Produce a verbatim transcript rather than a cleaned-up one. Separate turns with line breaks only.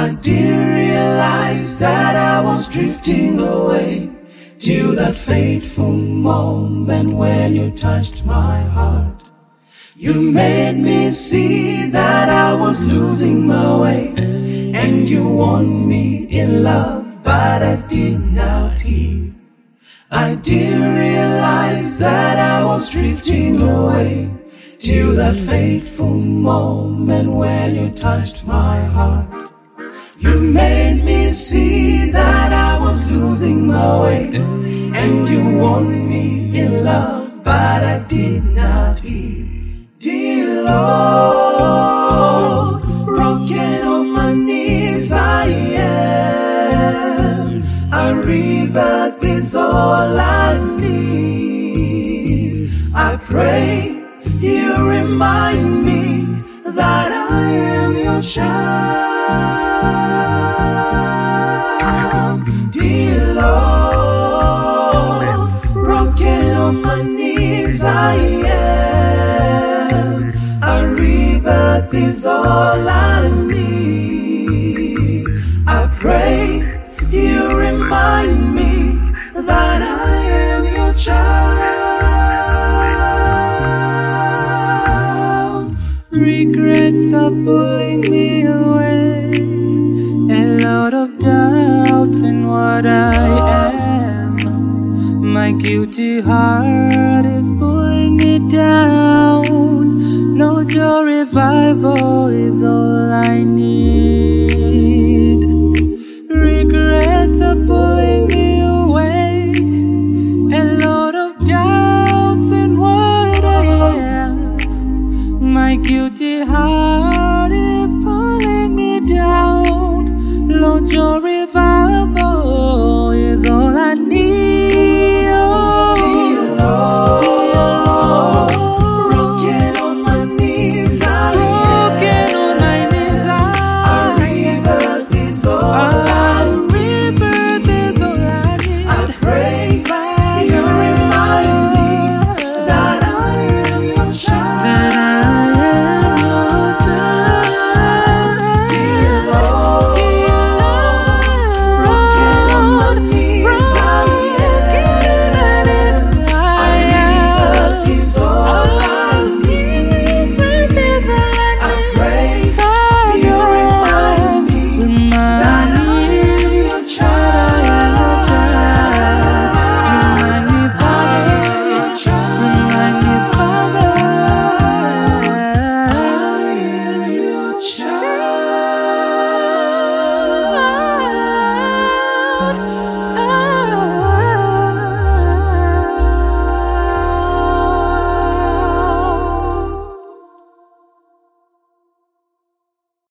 I didn't realize that I was drifting away till that fateful moment when you touched my heart. You made me see that I was losing my way, and you warned me in love, but I did not hear. I didn't realize that I was drifting away till that fateful moment when you touched my heart. You made me see that I was losing my way, and you warned me in love, but I did not hear. Dear Lord, broken on my knees I am. A rebirth is all I need. I pray you remind me that I am your child. Dear Lord, broken on my knees I am. A rebirth is all I need. I pray you remind me that I am your child.
Regrets are pulling me away, a lot of doubts in what I am. My guilty heart is pulling me down. No joy revival is